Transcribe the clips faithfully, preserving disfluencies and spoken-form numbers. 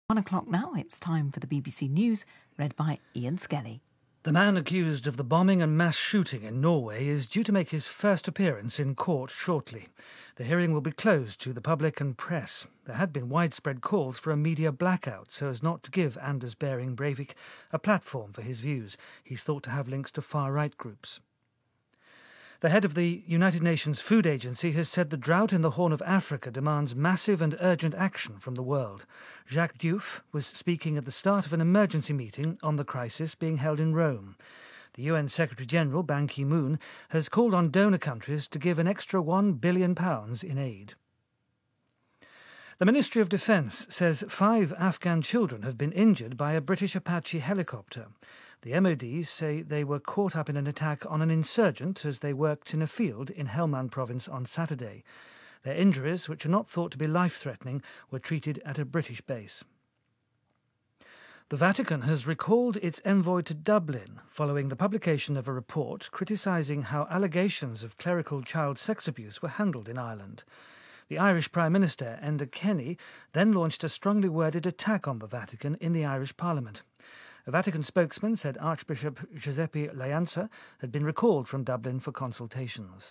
One o'clock now, it's time for the B B C News, read by Ian Skelly. The man accused of the bombing and mass shooting in Norway is due to make his first appearance in court shortly. The hearing will be closed to the public and press. There had been widespread calls for a media blackout so as not to give Anders Behring Breivik a platform for his views. He's thought to have links to far-right groups. The head of the United Nations Food Agency has said the drought in the Horn of Africa demands massive and urgent action from the world. Jacques Diouf was speaking at the start of an emergency meeting on the crisis being held in Rome. The U N Secretary-General, Ban Ki-moon, has called on donor countries to give an extra one billion pounds in aid. The Ministry of Defence says five Afghan children have been injured by a British Apache helicopter. The M O D say they were caught up in an attack on an insurgent as they worked in a field in Helmand province on Saturday. Their injuries, which are not thought to be life-threatening, were treated at a British base. The Vatican has recalled its envoy to Dublin following the publication of a report criticising how allegations of clerical child sex abuse were handled in Ireland. The Irish Prime Minister, Enda Kenny, then launched a strongly worded attack on the Vatican in the Irish Parliament. A Vatican spokesman said Archbishop Giuseppe Leanza had been recalled from Dublin for consultations.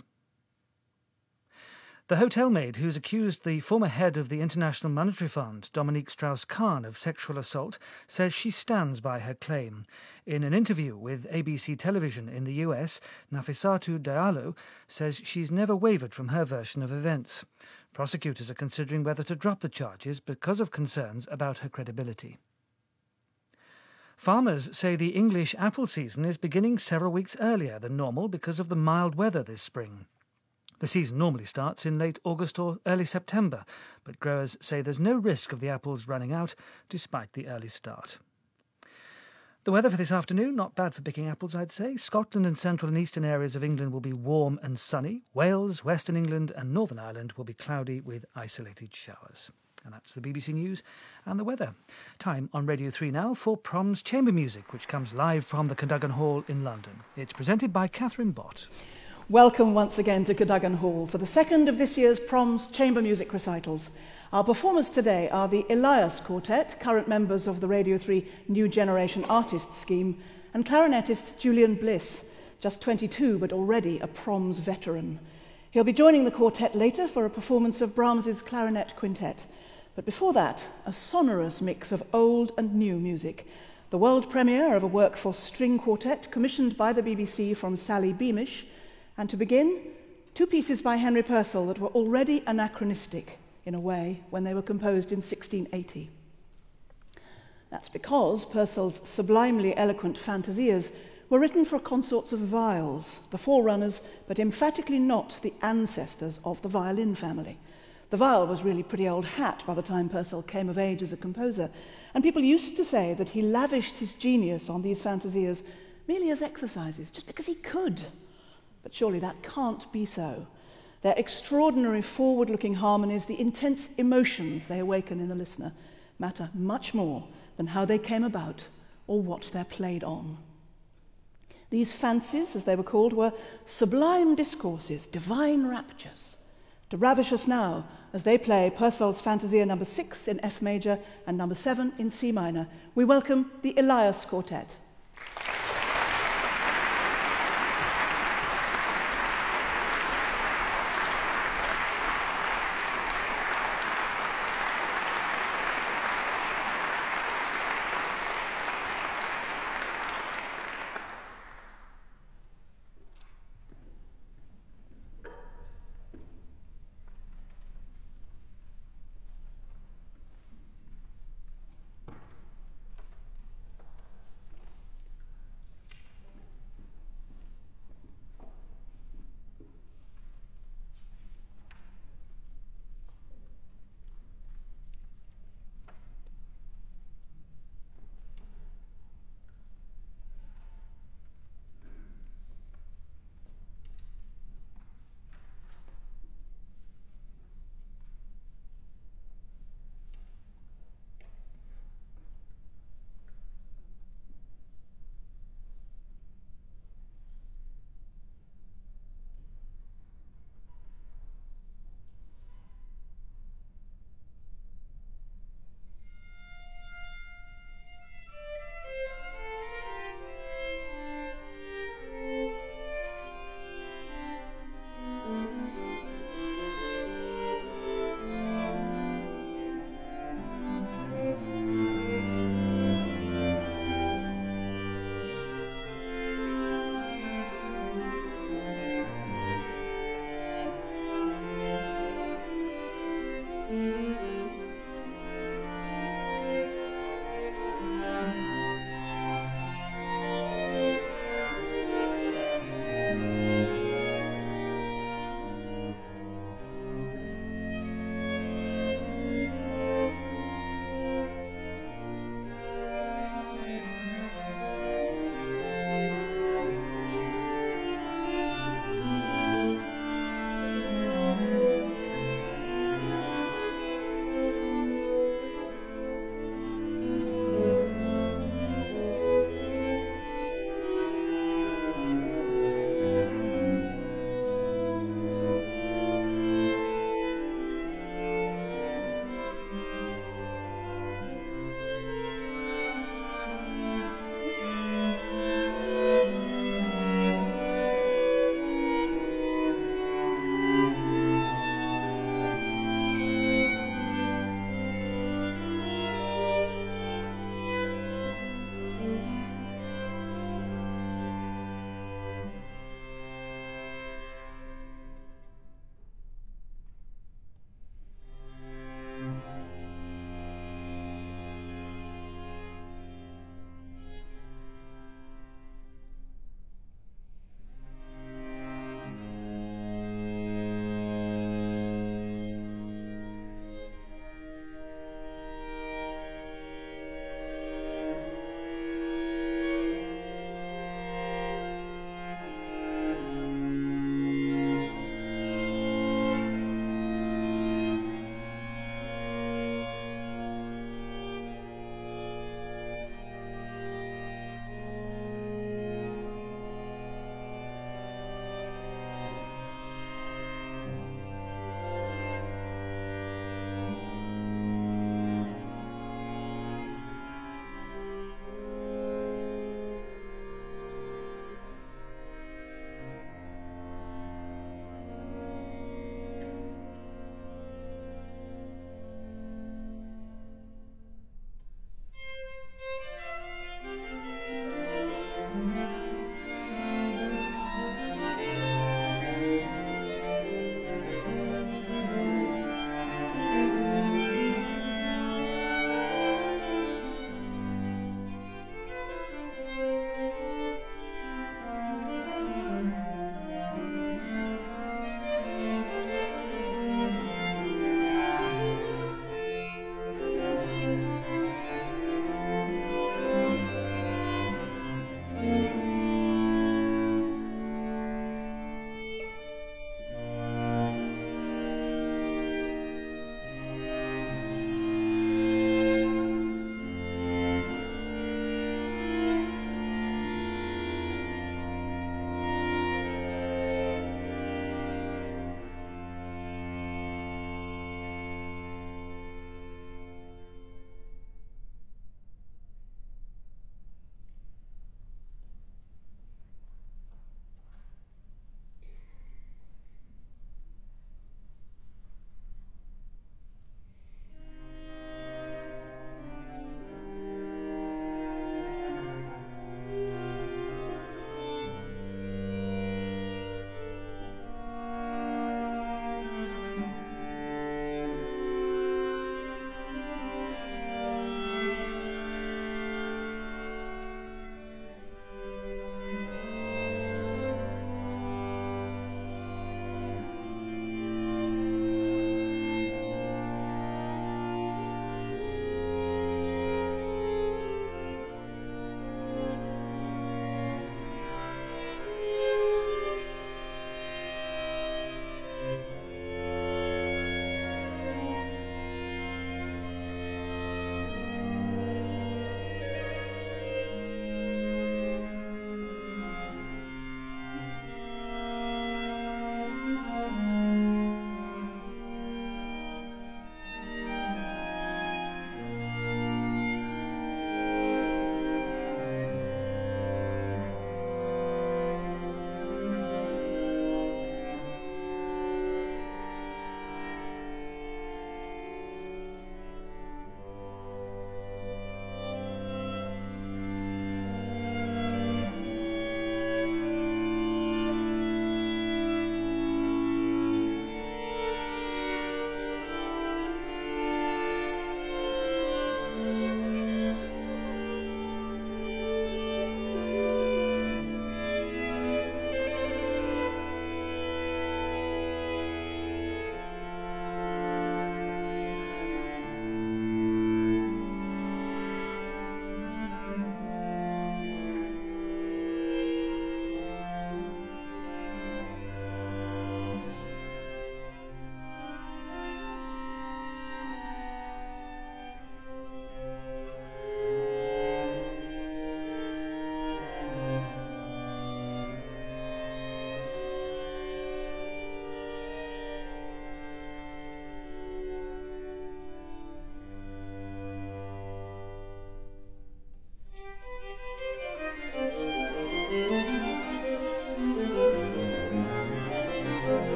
The hotel maid who's accused the former head of the International Monetary Fund, Dominique Strauss-Kahn, of sexual assault, says she stands by her claim. In an interview with A B C Television in the U S, Nafissatou Diallo says she's never wavered from her version of events. Prosecutors are considering whether to drop the charges because of concerns about her credibility. Farmers say the English apple season is beginning several weeks earlier than normal because of the mild weather this spring. The season normally starts in late August or early September, but growers say there's no risk of the apples running out despite the early start. The weather for this afternoon, not bad for picking apples, I'd say. Scotland and central and eastern areas of England will be warm and sunny. Wales, Western England and Northern Ireland will be cloudy with isolated showers. And that's the B B C News and the weather. Time on Radio three now for Proms Chamber Music, which comes live from the Cadogan Hall in London. It's presented by Catherine Bott. Welcome once again to Cadogan Hall for the second of this year's Proms Chamber Music recitals. Our performers today are the Elias Quartet, current members of the Radio three New Generation Artists Scheme, and clarinetist Julian Bliss, just twenty-two but already a Proms veteran. He'll be joining the quartet later for a performance of Brahms's Clarinet Quintet. But before that, a sonorous mix of old and new music. The world premiere of a work for string quartet commissioned by the B B C from Sally Beamish. And to begin, two pieces by Henry Purcell that were already anachronistic, in a way, when they were composed in sixteen eighty. That's because Purcell's sublimely eloquent fantasias were written for consorts of viols, the forerunners, but emphatically not the ancestors of the violin family. The viol was really pretty old hat by the time Purcell came of age as a composer, and people used to say that he lavished his genius on these fantasias merely as exercises, just because he could. But surely that can't be so. Their extraordinary forward-looking harmonies, the intense emotions they awaken in the listener, matter much more than how they came about or what they're played on. These fancies, as they were called, were sublime discourses, divine raptures. To ravish us now as they play Purcell's Fantasia number six in F major and number seven in C minor, we welcome the Elias Quartet.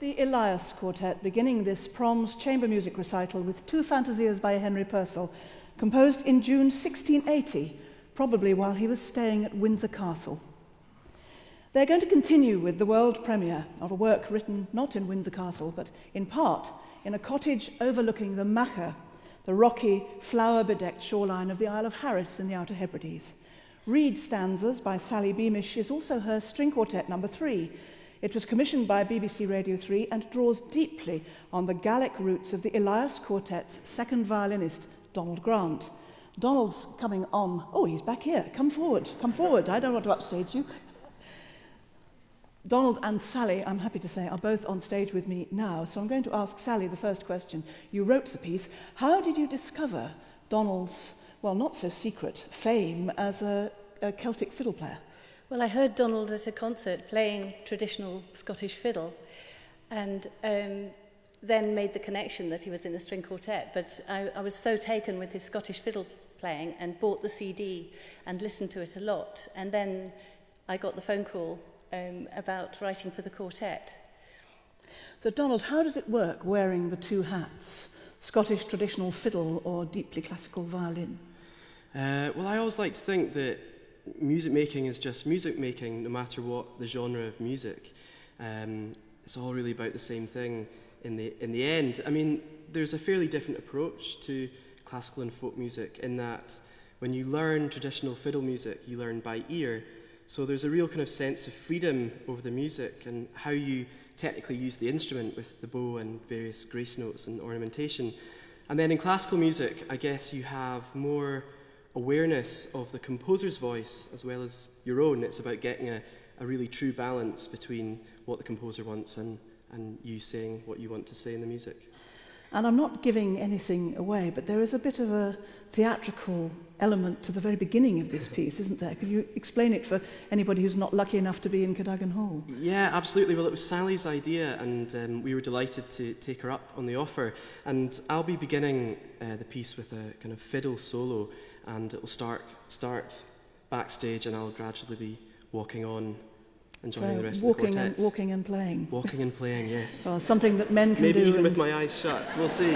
The Elias Quartet, beginning this Proms chamber music recital with two fantasias by Henry Purcell, composed in June sixteen eighty, probably while he was staying at Windsor Castle. They're going to continue with the world premiere of a work written not in Windsor Castle, but in part in a cottage overlooking the Macha, the rocky, flower-bedecked shoreline of the Isle of Harris in the Outer Hebrides. Reed Stanzas by Sally Beamish is also her string quartet number three. It was commissioned by B B C Radio three and draws deeply on the Gallic roots of the Elias Quartet's second violinist, Donald Grant. Donald's coming on. Oh, he's back here. Come forward. Come forward. I don't want to upstage you. Donald and Sally, I'm happy to say, are both on stage with me now. So I'm going to ask Sally the first question. You wrote the piece. How did you discover Donald's, well, not so secret, fame as a, a Celtic fiddle player? Well, I heard Donald at a concert playing traditional Scottish fiddle and um, then made the connection that he was in a string quartet. But I, I was so taken with his Scottish fiddle playing and bought the C D and listened to it a lot. And then I got the phone call um, about writing for the quartet. So, Donald, how does it work wearing the two hats, Scottish traditional fiddle or deeply classical violin? Uh, well, I always like to think that music making is just music making, no matter what the genre of music. Um, it's all really about the same thing in the in the end. I mean, there's a fairly different approach to classical and folk music in that when you learn traditional fiddle music, you learn by ear. So there's a real kind of sense of freedom over the music and how you technically use the instrument with the bow and various grace notes and ornamentation. And then in classical music, I guess you have more awareness of the composer's voice as well as your own. It's about getting a, a really true balance between what the composer wants and, and you saying what you want to say in the music. And I'm not giving anything away, but there is a bit of a theatrical element to the very beginning of this piece, isn't there? Could you explain it for anybody who's not lucky enough to be in Cadogan Hall? Yeah, absolutely. Well, it was Sally's idea, and um, we were delighted to take her up on the offer. And I'll be beginning uh, the piece with a kind of fiddle solo, and it will start start backstage, and I'll gradually be walking on and joining so the rest walking of the quartet. And, walking and playing. Walking and playing, yes. Well, something that men can Maybe do. Maybe even and... with my eyes shut, we'll see.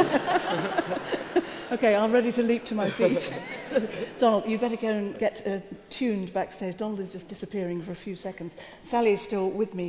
OK, I'm ready to leap to my feet. Donald, you better go and get uh, tuned backstage. Donald is just disappearing for a few seconds. Sally is still with me.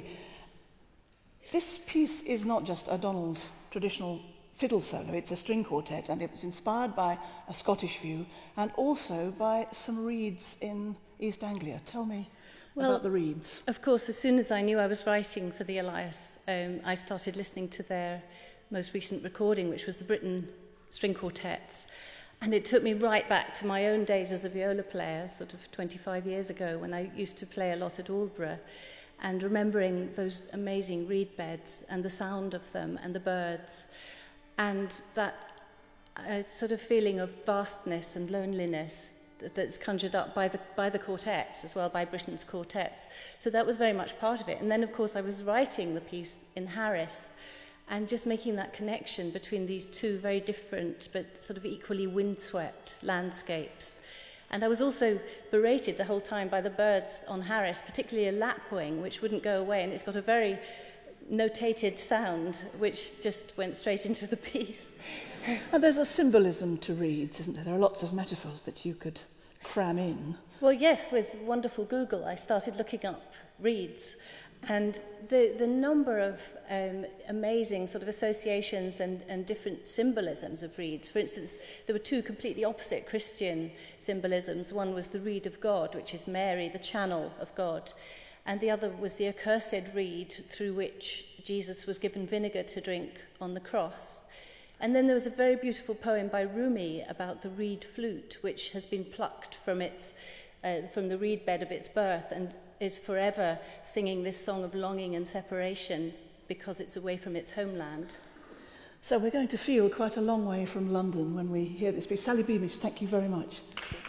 This piece is not just a Donald traditional fiddle solo, it's a string quartet, and it was inspired by a Scottish view and also by some reeds in East Anglia. Tell me well, about the reeds. Of course, as soon as I knew I was writing for the Elias, um, I started listening to their most recent recording, which was the Britain String Quartets. And it took me right back to my own days as a viola player, sort of twenty-five years ago, when I used to play a lot at Aldborough, and remembering those amazing reed beds and the sound of them and the birds, and that uh, sort of feeling of vastness and loneliness that, that's conjured up by the by the quartets as well, by Britain's quartets. So that was very much part of it. And then, of course, I was writing the piece in Harris, and just making that connection between these two very different but sort of equally windswept landscapes. And I was also berated the whole time by the birds on Harris, particularly a lapwing, which wouldn't go away, and it's got a very notated sound, which just went straight into the piece. And there's a symbolism to reeds, isn't there? There are lots of metaphors that you could cram in. Well, yes, with wonderful Google, I started looking up reeds. And the, the number of um, amazing sort of associations and, and different symbolisms of reeds. For instance, there were two completely opposite Christian symbolisms. One was the reed of God, which is Mary, the channel of God. And the other was the accursed reed through which Jesus was given vinegar to drink on the cross. And then there was a very beautiful poem by Rumi about the reed flute, which has been plucked from its uh, from the reed bed of its birth and is forever singing this song of longing and separation because it's away from its homeland. So we're going to feel quite a long way from London when we hear this piece. Sally Beamish, thank you very much.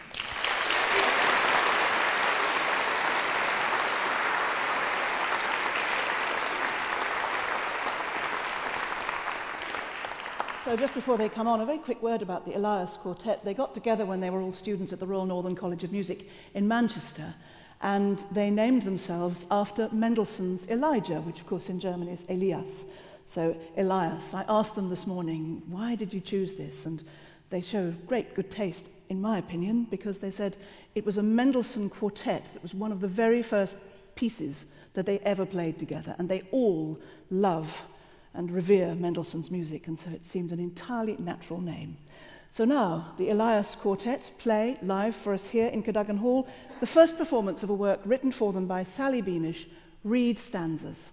So just before they come on, a very quick word about the Elias Quartet. They got together when they were all students at the Royal Northern College of Music in Manchester, and they named themselves after Mendelssohn's Elijah, which of course in German is Elias. So Elias, I asked them this morning, why did you choose this? And they show great good taste, in my opinion, because they said it was a Mendelssohn quartet that was one of the very first pieces that they ever played together, and they all love and revere Mendelssohn's music, and so it seemed an entirely natural name. So now, the Elias Quartet play live for us here in Cadogan Hall, the first performance of a work written for them by Sally Beamish, Reed Stanzas.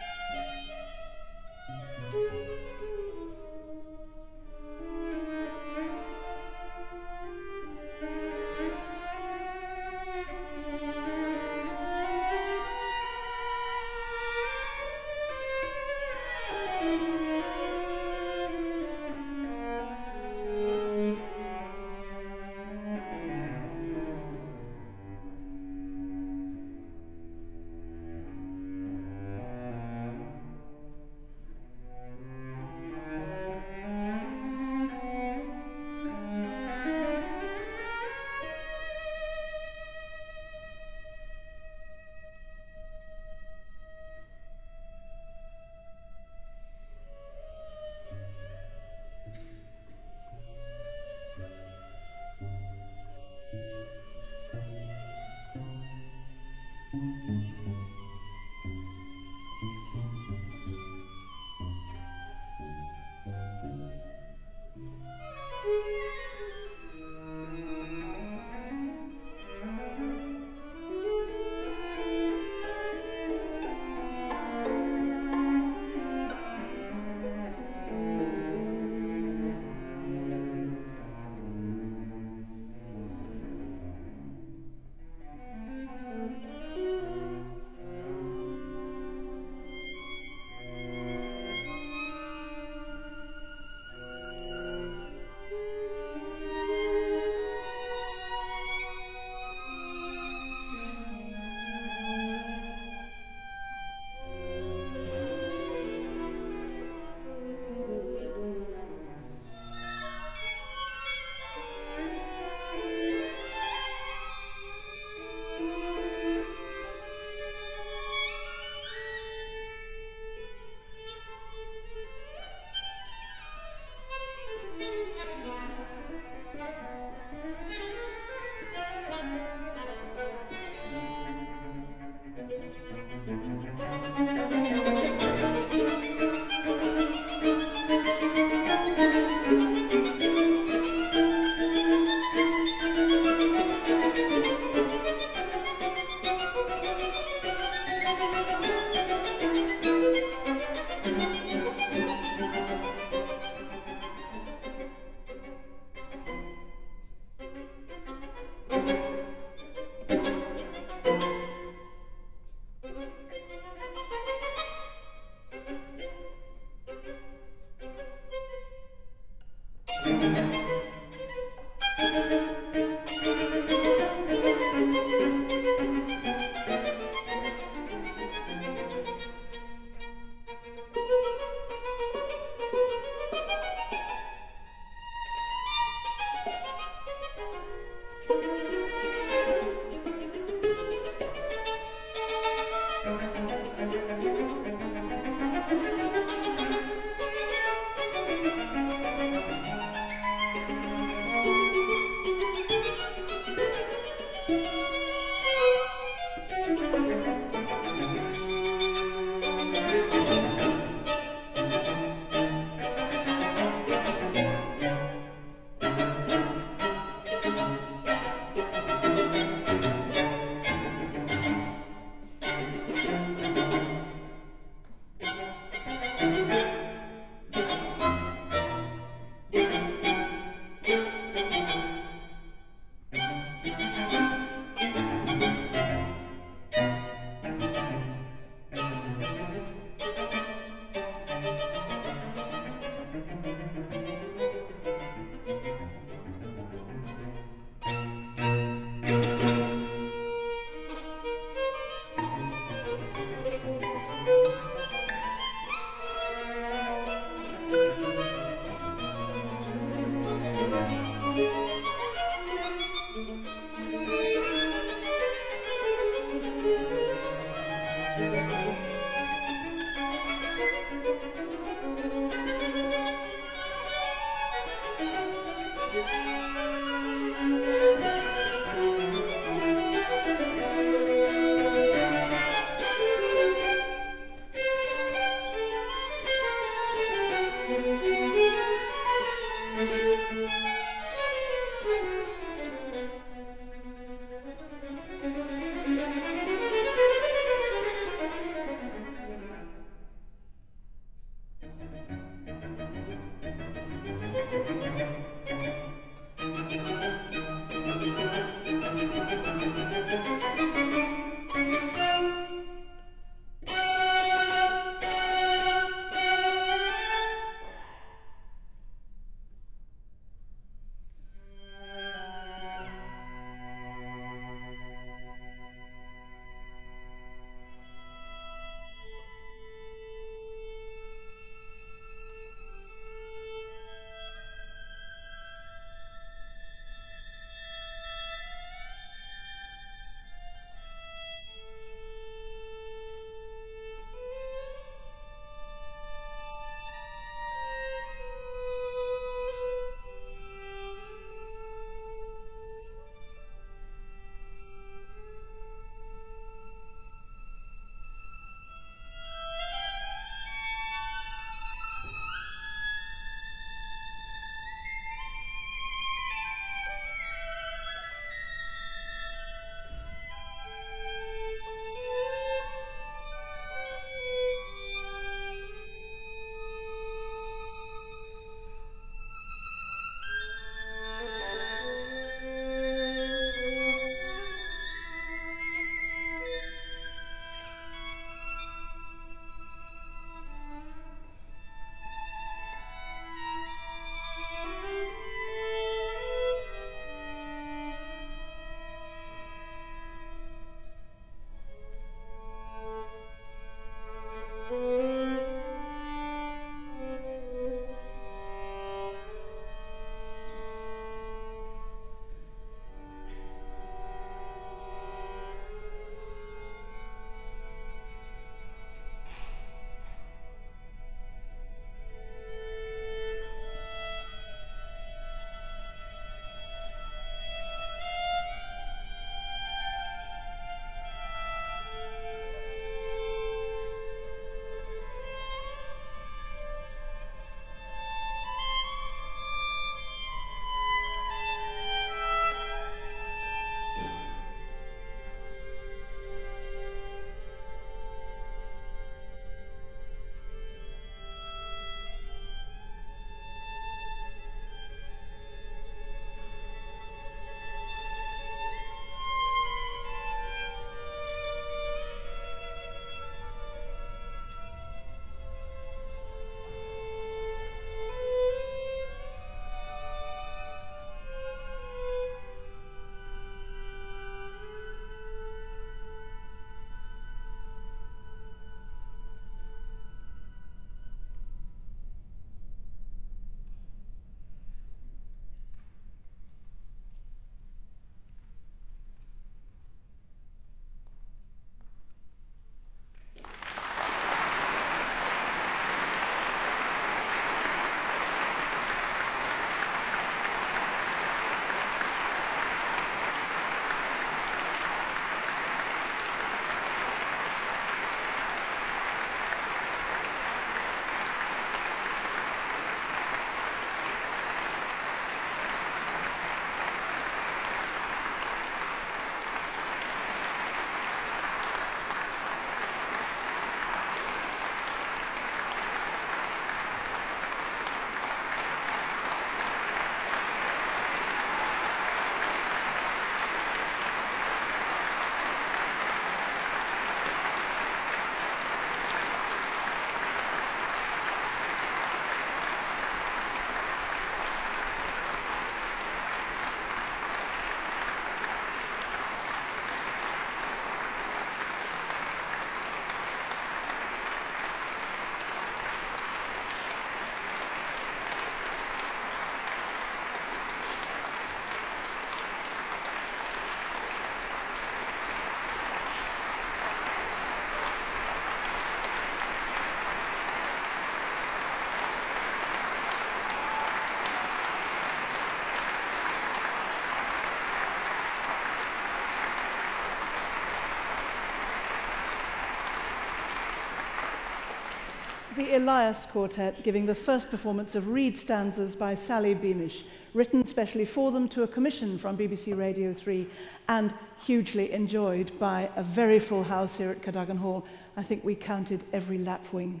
The Elias Quartet giving the first performance of Reed stanzas by Sally Beamish, written specially for them to a commission from B B C Radio three and hugely enjoyed by a very full house here at Cadogan Hall. I think we counted every lapwing.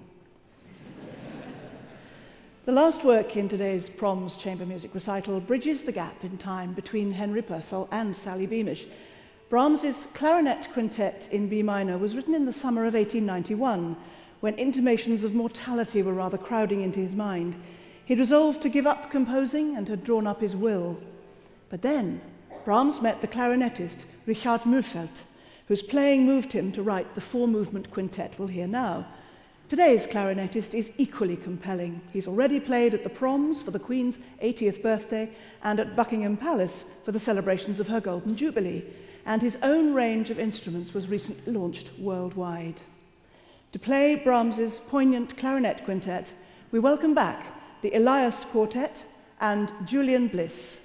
The last work in today's Proms Chamber Music Recital bridges the gap in time between Henry Purcell and Sally Beamish. Brahms's Clarinet Quintet in B minor was written in the summer of eighteen ninety-one, when intimations of mortality were rather crowding into his mind. He'd resolved to give up composing and had drawn up his will. But then Brahms met the clarinetist Richard Mühlfeld, whose playing moved him to write the four-movement quintet we'll hear now. Today's clarinetist is equally compelling. He's already played at the Proms for the Queen's eightieth birthday and at Buckingham Palace for the celebrations of her Golden Jubilee, and his own range of instruments was recently launched worldwide. To play Brahms's poignant clarinet quintet, we welcome back the Elias Quartet and Julian Bliss.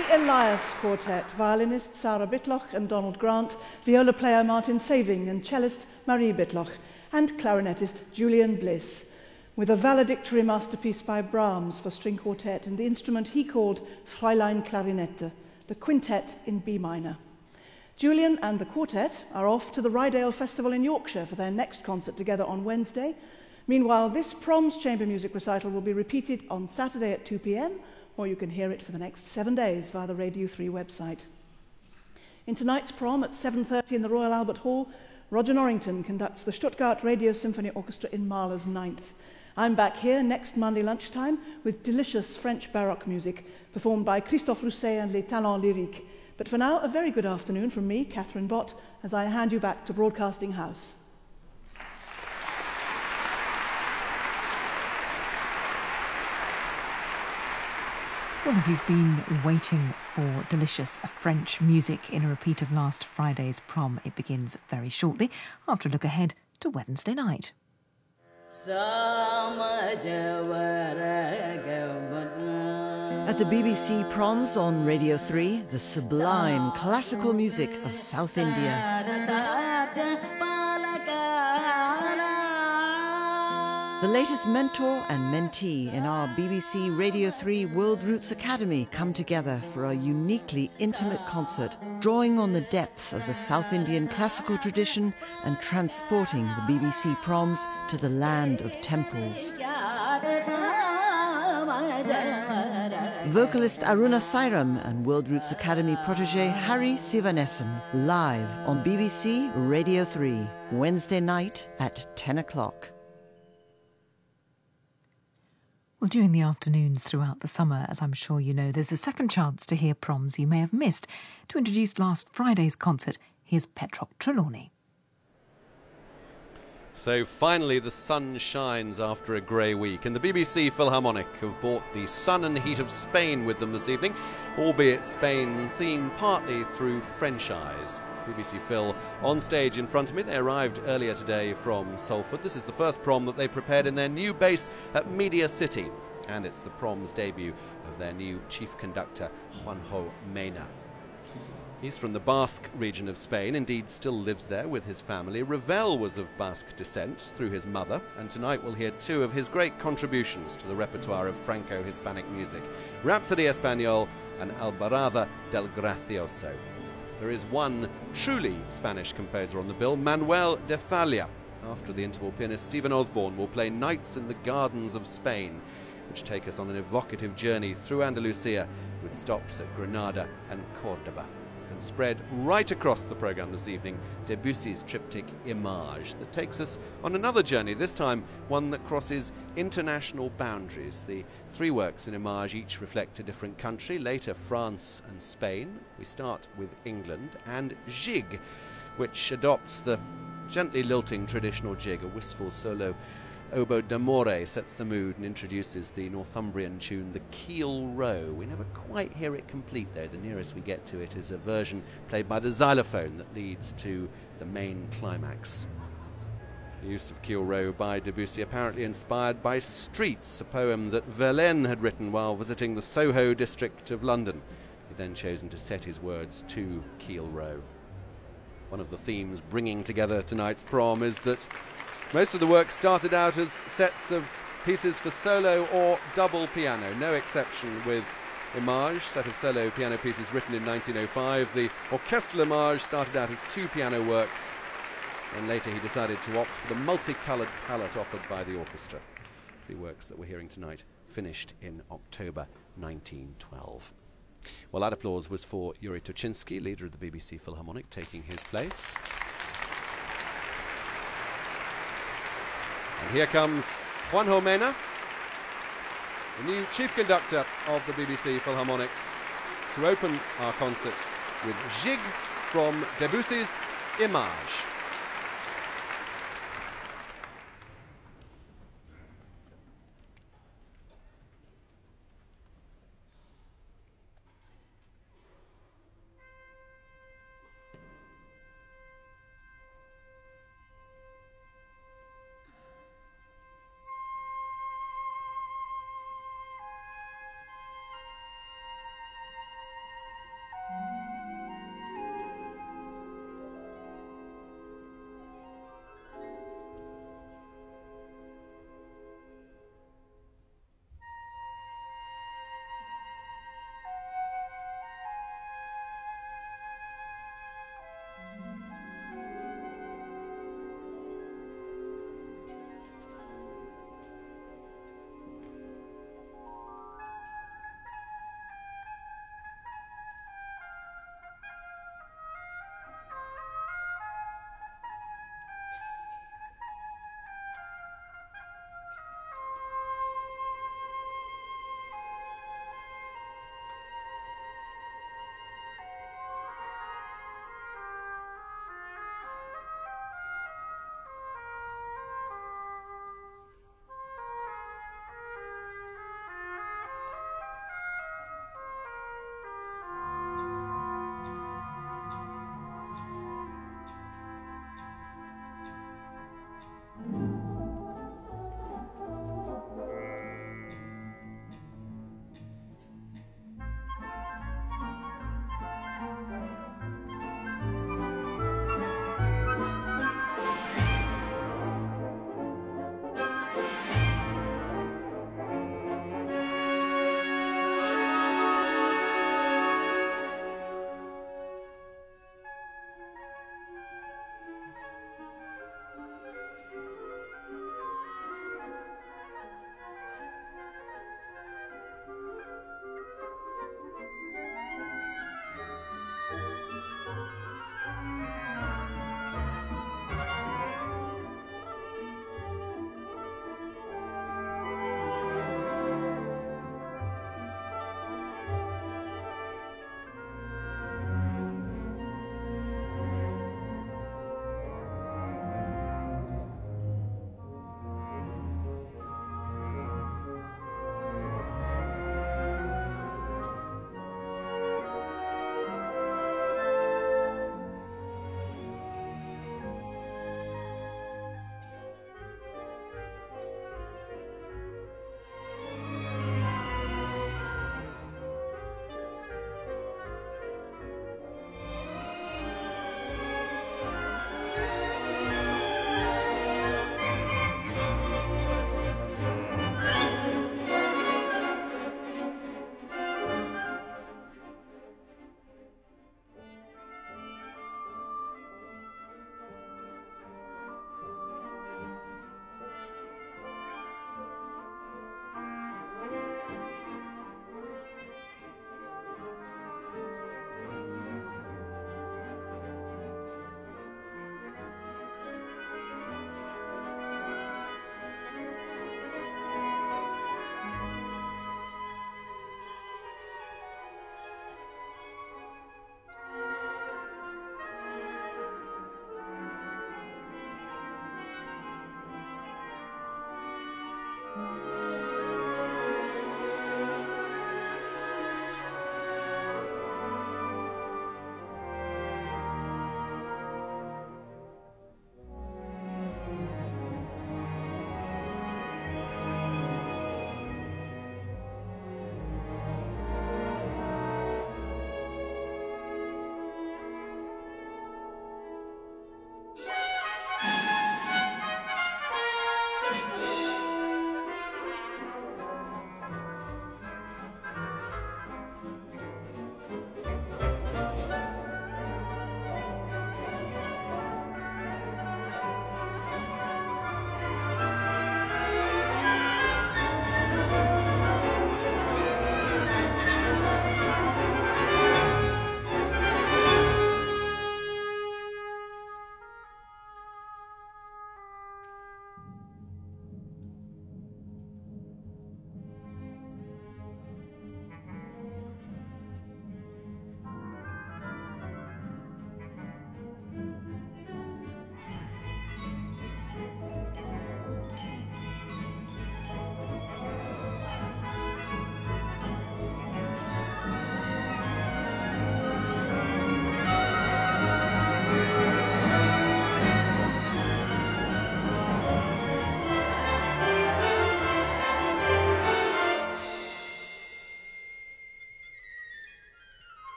the Elias Quartet, violinist Sarah Bitloch and Donald Grant, viola player Martin Saving and cellist Marie Bitloch, and clarinetist Julian Bliss, with a valedictory masterpiece by Brahms for string quartet and the instrument he called Fräulein Klarinette, the quintet in B minor. Julian and the quartet are off to the Rydale Festival in Yorkshire for their next concert together on Wednesday. Meanwhile, this Proms Chamber Music recital will be repeated on Saturday at two p.m, or you can hear it for the next seven days via the Radio three website. In tonight's prom at seven thirty in the Royal Albert Hall, Roger Norrington conducts the Stuttgart Radio Symphony Orchestra in Mahler's Ninth. I'm back here next Monday lunchtime with delicious French Baroque music performed by Christophe Rousset and Les Talents Lyriques. But for now, a very good afternoon from me, Catherine Bott, as I hand you back to Broadcasting House. Well, if you've been waiting for delicious French music in a repeat of last Friday's prom, it begins very shortly after a look ahead to Wednesday night. At the B B C Proms on Radio three, the sublime classical music of South India. The latest mentor and mentee in our B B C Radio three World Roots Academy come together for a uniquely intimate concert, drawing on the depth of the South Indian classical tradition and transporting the B B C Proms to the land of temples. Vocalist Aruna Sairam and World Roots Academy protege Harry Sivanesan, live on B B C Radio three, Wednesday night at ten o'clock. Well, during the afternoons throughout the summer, as I'm sure you know, there's a second chance to hear proms you may have missed. To introduce last Friday's concert, here's Petroc Trelawney. So finally the sun shines after a grey week, and the B B C Philharmonic have brought the sun and heat of Spain with them this evening, albeit Spain themed partly through French eyes. B B C Phil on stage in front of me. They arrived earlier today from Salford. This is the first prom that they prepared in their new base at Media City, and it's the prom's debut of their new chief conductor, Juanjo Mena. He's from the Basque region of Spain, indeed still lives there with his family. Ravel was of Basque descent through his mother, and tonight we'll hear two of his great contributions to the repertoire of Franco-Hispanic music, Rhapsody Español and Albarada del Gracioso. There is one truly Spanish composer on the bill, Manuel de Falla. After the interval, pianist Stephen Osborne will play Nights in the Gardens of Spain, which take us on an evocative journey through Andalusia with stops at Granada and Córdoba. And spread right across the programme this evening, Debussy's triptych Image, that takes us on another journey, this time one that crosses international boundaries. The three works in Image each reflect a different country, later France and Spain. We start with England and Jig, which adopts the gently lilting traditional jig. A wistful solo oboe d'amore sets the mood and introduces the Northumbrian tune, the Keel Row. We never quite hear it complete, though. The nearest we get to it is a version played by the xylophone that leads to the main climax. The use of Keel Row by Debussy apparently inspired by Streets, a poem that Verlaine had written while visiting the Soho district of London. He then chosen to set his words to Keel Row. One of the themes bringing together tonight's prom is that most of the work started out as sets of pieces for solo or double piano, no exception with Image, set of solo piano pieces written in nineteen oh five. The Orchestral Image started out as two piano works, and later he decided to opt for the multicoloured palette offered by the orchestra. Three works that we're hearing tonight finished in October nineteen twelve. Well, that applause was for Yuri Tuchinski, leader of the B B C Philharmonic, taking his place. And here comes Juanjo Mena, the new chief conductor of the B B C Philharmonic, to open our concert with Jig from Debussy's Image.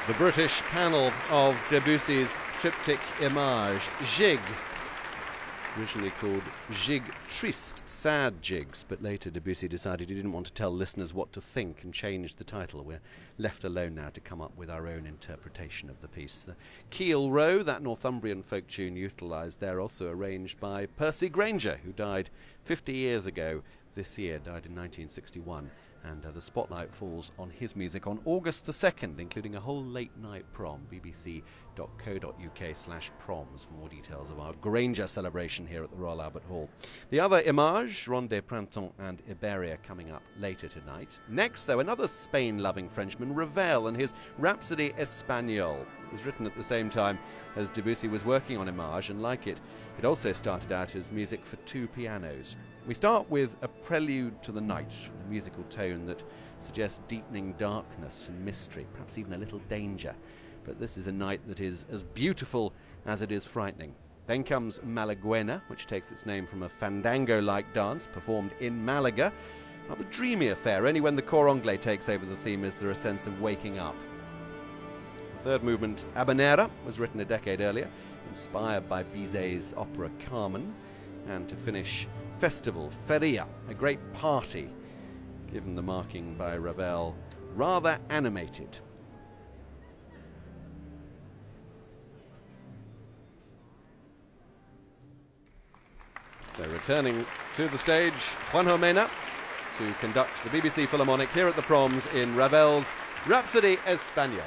The British panel of Debussy's triptych Image, Gigue, originally called Gigue Triste, Sad Jigs, but later Debussy decided he didn't want to tell listeners what to think and changed the title. We're left alone now to come up with our own interpretation of the piece. The Keel Row, that Northumbrian folk tune utilised there, also arranged by Percy Grainger, who died fifty years ago this year, died in nineteen sixty-one. And uh, the spotlight falls on his music on August the second, including a whole late-night prom, bbc.co.uk slash proms for more details of our Grainger celebration here at the Royal Albert Hall. The other Image, Ronde Printemps and Iberia, coming up later tonight. Next, though, another Spain-loving Frenchman, Ravel, and his Rhapsody Espagnole. It was written at the same time as Debussy was working on Image, and like it, it also started out as music for two pianos. We start with a prelude to the night, a musical tone that suggests deepening darkness and mystery, perhaps even a little danger. But this is a night that is as beautiful as it is frightening. Then comes Malaguena, which takes its name from a fandango-like dance performed in Malaga. Rather dreamy affair. Only when the cor anglais takes over the theme is there a sense of waking up. The third movement, Habanera, was written a decade earlier, inspired by Bizet's opera Carmen. And to finish, Festival, Feria, a great party, given the marking by Ravel, rather animated. So returning to the stage, Juanjo Mena to conduct the B B C Philharmonic here at the Proms in Ravel's Rhapsody Espagnole.